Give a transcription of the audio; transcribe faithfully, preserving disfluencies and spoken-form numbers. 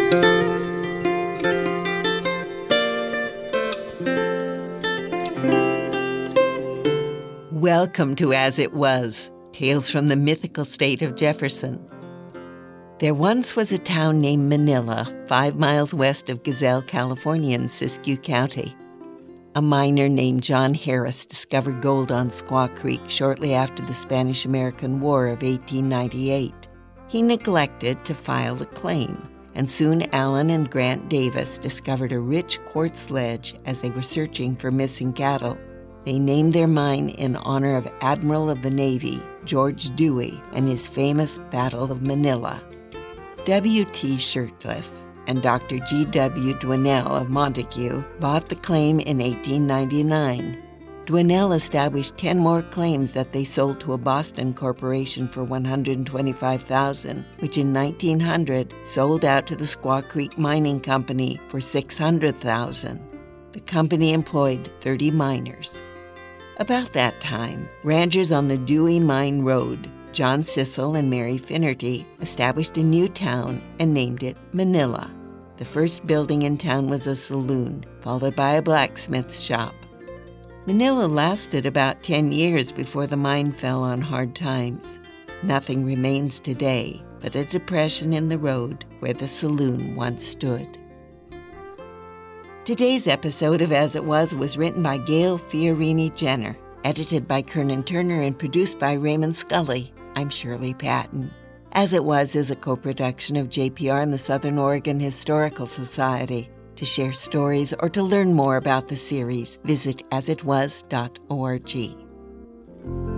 Welcome to As It Was, Tales from the Mythical State of Jefferson. There once was a town named Manila, five miles west of Gazelle, California in Siskiyou County. A miner named John Harris discovered gold on Squaw Creek shortly after the Spanish-American War of eighteen ninety-eight. He neglected to file a claim, and soon Allen and Grant Davis discovered a rich quartz ledge as they were searching for missing cattle. They named their mine in honor of Admiral of the Navy George Dewey and his famous Battle of Manila. W T Shirtliff and Doctor G W Dwinell of Montague bought the claim in eighteen ninety-nine. Dwinell established ten more claims that they sold to a Boston corporation for one hundred twenty-five thousand dollars, which in nineteen hundred sold out to the Squaw Creek Mining Company for six hundred thousand dollars. The company employed thirty miners. About that time, ranchers on the Dewey Mine Road, John Sissel and Mary Finnerty, established a new town and named it Manila. The first building in town was a saloon, followed by a blacksmith's shop. Manila lasted about ten years before the mine fell on hard times. Nothing remains today but a depression in the road where the saloon once stood. Today's episode of As It Was was written by Gail Fiorini Jenner, edited by Kernan Turner, and produced by Raymond Scully. I'm Shirley Patton. As It Was is a co-production of J P R and the Southern Oregon Historical Society. To share stories or to learn more about the series, visit as it was dot org.